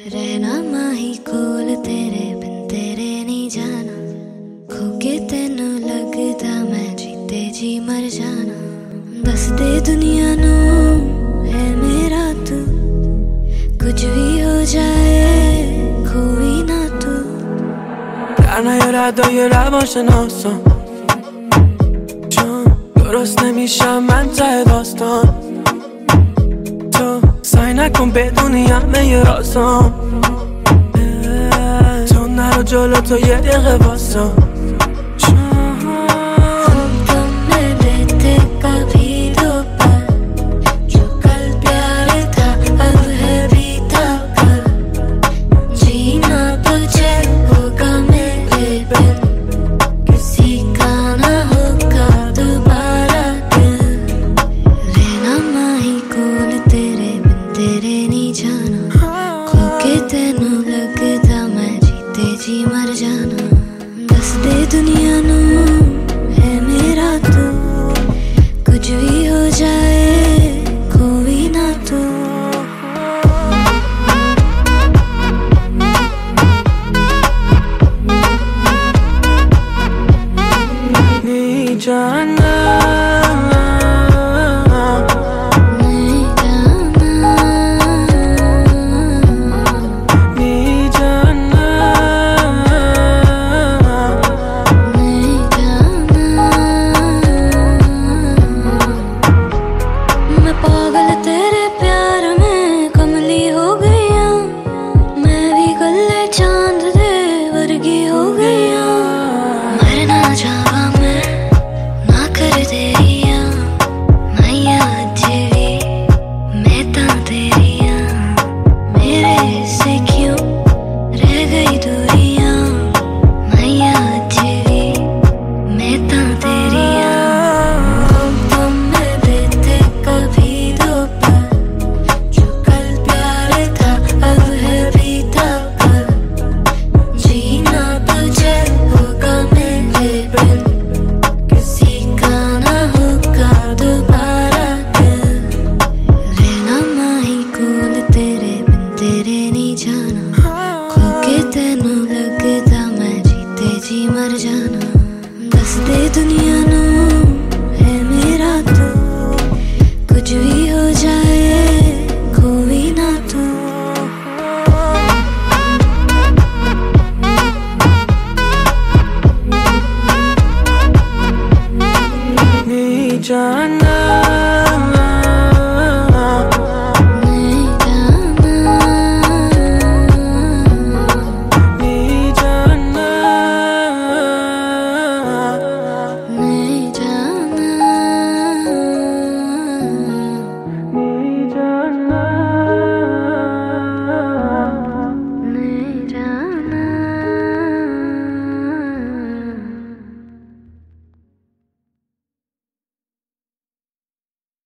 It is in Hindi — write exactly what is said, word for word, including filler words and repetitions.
रहना माही कोल तेरे बिन तेरे नहीं जाना, खो के तेनू लगदा मैं जीते जी मर जाना। दस दे दुनिया नू है मेरा तू, कुछ भी हो जाए खोई ना तू। در نیارد روانشناسان چون درست نمیشم من ته داستان. تو سعی نکن بدونی همه رازام، تو نرو جلو تو یه دقیقه واسم. तेनू लगदा मैं जीते जी मर जाना। दस दे दुनिया नू